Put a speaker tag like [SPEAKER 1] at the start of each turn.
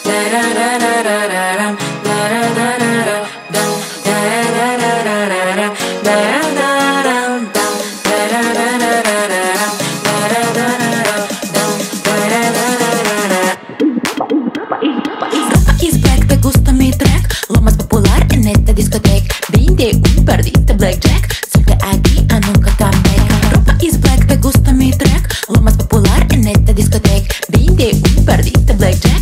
[SPEAKER 1] Is black, te gusta mi track, lo más popular en esta discoteca. Vinde perdiste blackjack, suelte aquí a nunca tan back. Ropa is black, te gusta mi track, lo más popular en esta discoteca. Vinde perdiste blackjack.